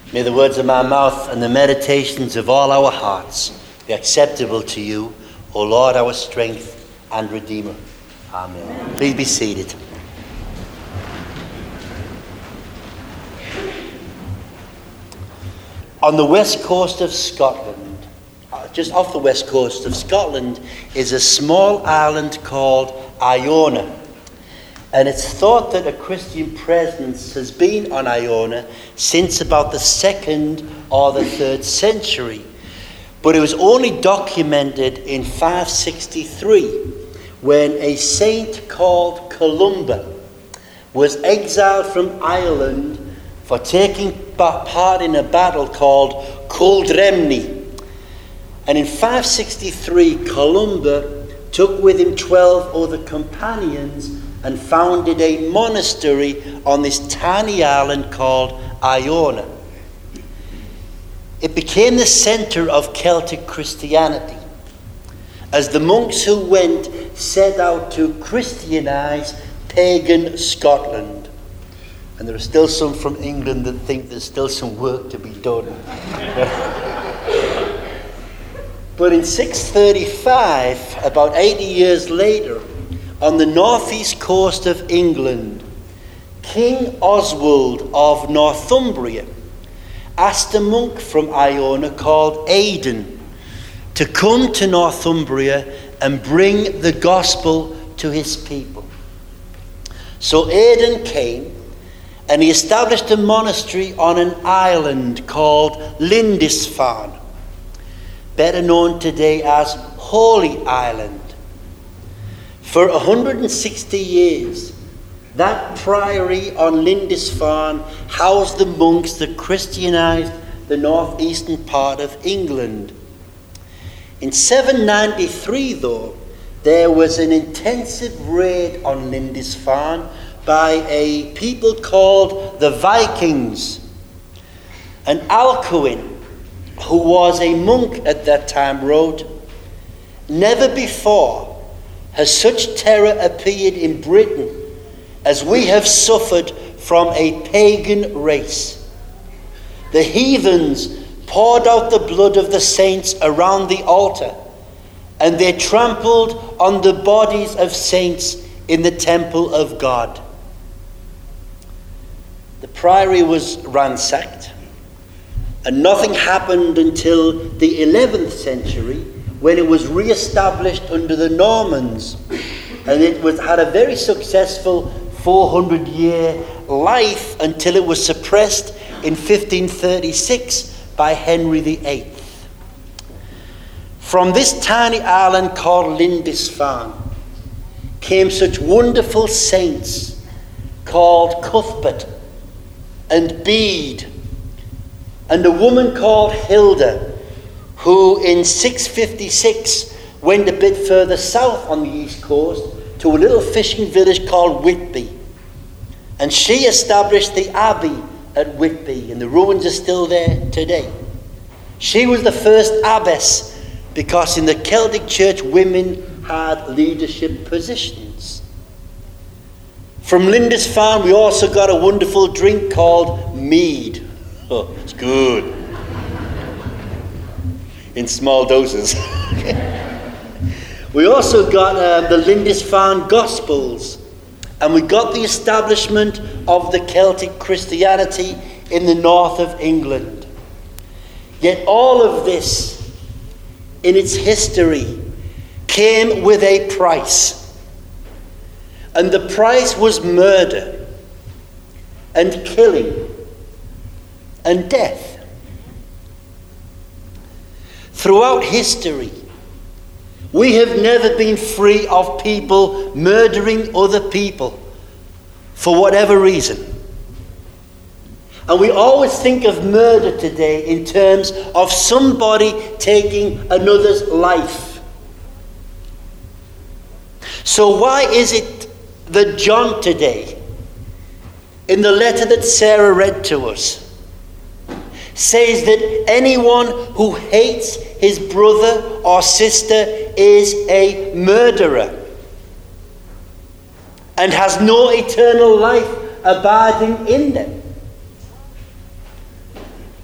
May the words of my mouth and the meditations of all our hearts be acceptable to you, O Lord, our strength and Redeemer. Amen. Please be seated. On the west coast of Scotland, just off the west coast of Scotland, is a small island called Iona. And it's thought that a Christian presence has been on Iona since about the 2nd or the 3rd century. But it was only documented in 563 when a saint called Columba was exiled from Ireland for taking part in a battle called Culdremni. And in 563, Columba took with him 12 other companions and founded a monastery on this tiny island called Iona. It became the center of Celtic Christianity, as the monks who went set out to Christianize pagan Scotland. And there are still some from England that think there's still some work to be done. But in 635, about 80 years later, on the northeast coast of England, King Oswald of Northumbria asked a monk from Iona called Aidan to come to Northumbria and bring the gospel to his people. So Aidan came, and he established a monastery on an island called Lindisfarne, better known today as Holy Island. For 160 years, that priory on Lindisfarne housed the monks that Christianized the northeastern part of England. In 793, though, there was an intensive raid on Lindisfarne by a people called the Vikings. And Alcuin, who was a monk at that time, wrote, "Never before has such terror appeared in Britain as we have suffered from a pagan race. The heathens poured out the blood of the saints around the altar, and they trampled on the bodies of saints in the temple of God." The priory was ransacked, and nothing happened until the 11th century, when it was re-established under the Normans, and had a very successful 400-year life until it was suppressed in 1536 by Henry VIII. From this tiny island called Lindisfarne came such wonderful saints called Cuthbert and Bede, and a woman called Hilda, who in 656 went a bit further south on the east coast to a little fishing village called Whitby. And she established the abbey at Whitby, and the ruins are still there today. She was the first abbess because in the Celtic church women had leadership positions. From Lindisfarne we also got a wonderful drink called mead. Oh, it's good. In small doses. We also got the Lindisfarne Gospels, and we got the establishment of the Celtic Christianity in the north of England. Yet all of this, in its history, came with a price. And the price was murder and killing and death. Throughout history, we have never been free of people murdering other people for whatever reason. And we always think of murder today in terms of somebody taking another's life. So why is it that John today, in the letter that Sarah read to us, says that anyone who hates his brother or sister is a murderer and has no eternal life abiding in them?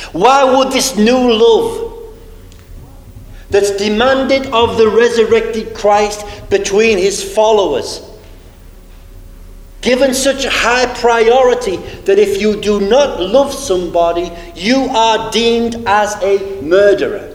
Why would this new love that's demanded of the resurrected Christ between his followers, given such a high priority that if you do not love somebody, you are deemed as a murderer?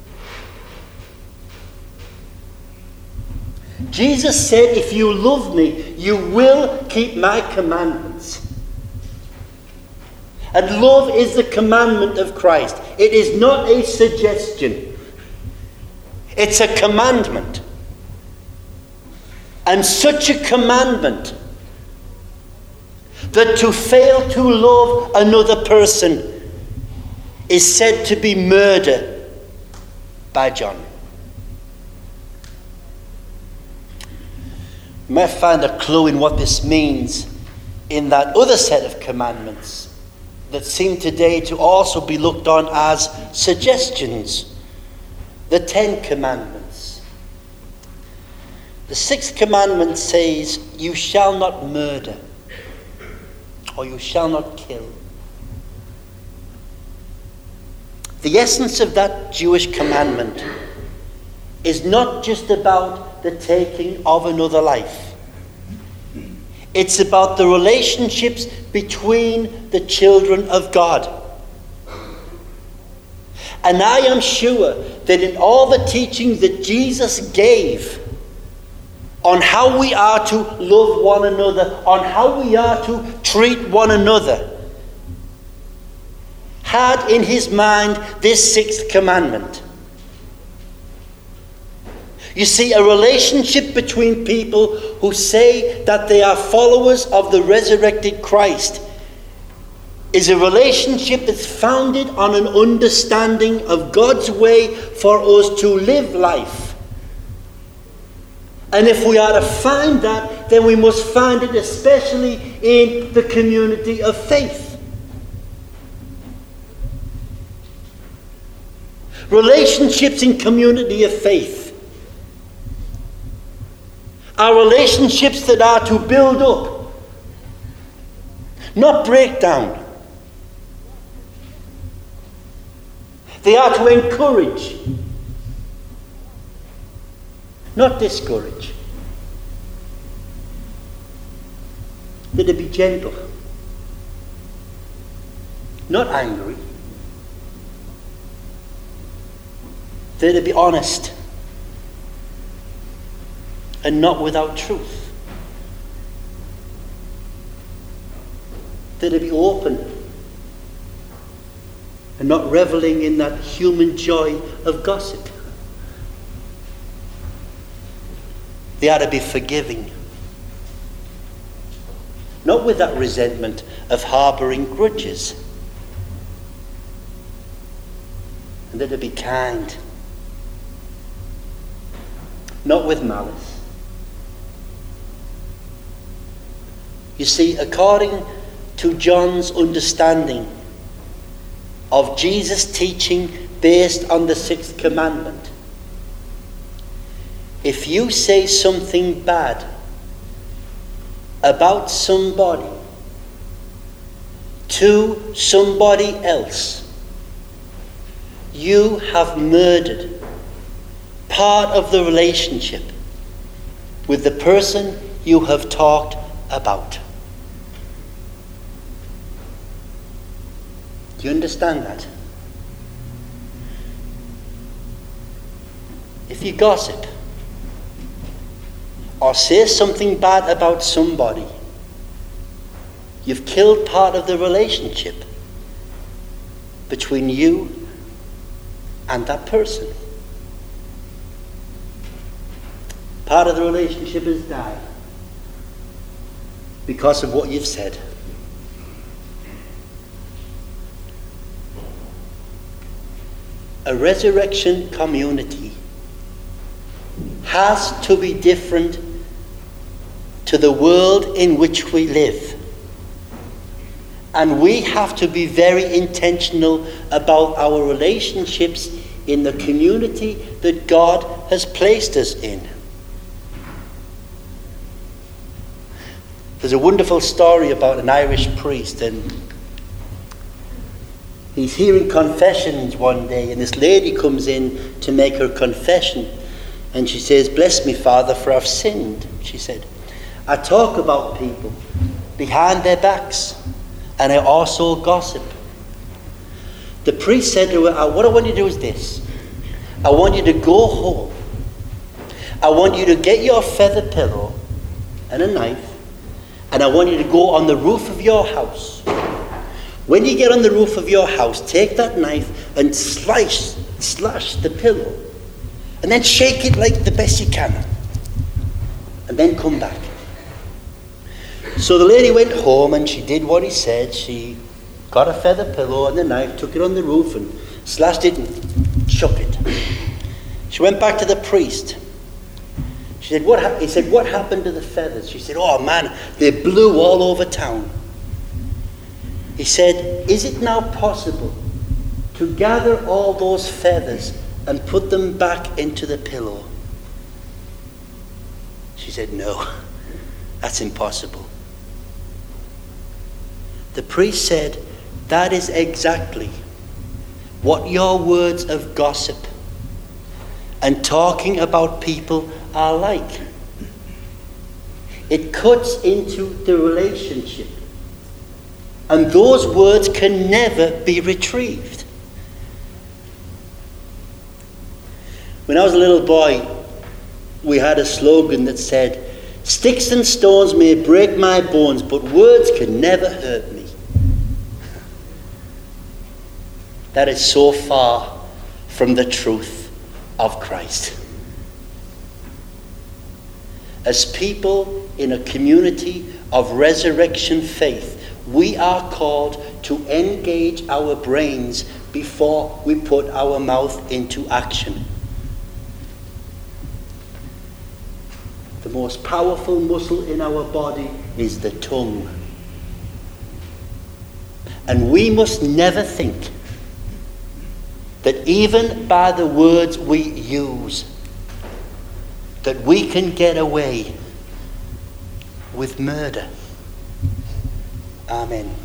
Jesus said, if you love me, you will keep my commandments. And love is the commandment of Christ. It is not a suggestion. It's a commandment. And such a commandment that to fail to love another person is said to be murder by John. You might find a clue in what this means in that other set of commandments that seem today to also be looked on as suggestions. The 10 Commandments. The 6th commandment says, you shall not murder, or you shall not kill. The essence of that Jewish commandment is not just about the taking of another life. It's about the relationships between the children of God. And I am sure that in all the teachings that Jesus gave on how we are to love one another, on how we are to treat one another, had in his mind this 6th commandment. You see, a relationship between people who say that they are followers of the resurrected Christ is a relationship that's founded on an understanding of God's way for us to live life. And if we are to find that, then we must find it especially in the community of faith. Relationships in community of faith are relationships that are to build up, not break down. They are to encourage, not discourage. They're to be gentle, not angry. They're to be honest and not without truth. They're to be open and not reveling in that human joy of gossip. They are to be forgiving, not with that resentment of harbouring grudges. And they're to be kind, not with malice. You see, according to John's understanding of Jesus' teaching based on the 6th commandment, if you say something bad about somebody to somebody else, you have murdered part of the relationship with the person you have talked about. Do you understand that? If you gossip or say something bad about somebody, you've killed part of the relationship between you and that person. Part of the relationship has died because of what you've said. A resurrection community has to be different to the world in which we live. And we have to be very intentional about our relationships in the community that God has placed us in. There's a wonderful story about an Irish priest, and He's hearing confessions one day, and this lady comes in to make her confession. And she says, "Bless me, Father, for I've sinned." She said, "I talk about people behind their backs, and I also gossip." The priest said to her, "What I want you to do is this. I want you to go home. I want you to get your feather pillow and a knife, and I want you to go on the roof of your house. When you get on the roof of your house, take that knife and slash the pillow, and then shake it like the best you can, and then come back." So the lady went home and she did what he said. She got a feather pillow and the knife, took it on the roof and slashed it and shook it. She went back to the priest. She said, He said, "What happened to the feathers?" She said, "Oh man, they blew all over town." He said, "Is it now possible to gather all those feathers and put them back into the pillow?" She said, "No, that's impossible." The priest said, "That is exactly what your words of gossip and talking about people are like. It cuts into the relationship, and those words can never be retrieved." When I was a little boy, we had a slogan that said, "Sticks and stones may break my bones, but words can never hurt me." That is so far from the truth of Christ. As people in a community of resurrection faith, we are called to engage our brains before we put our mouth into action. The most powerful muscle in our body is the tongue. And we must never think that even by the words we use, that we can get away with murder. Amen.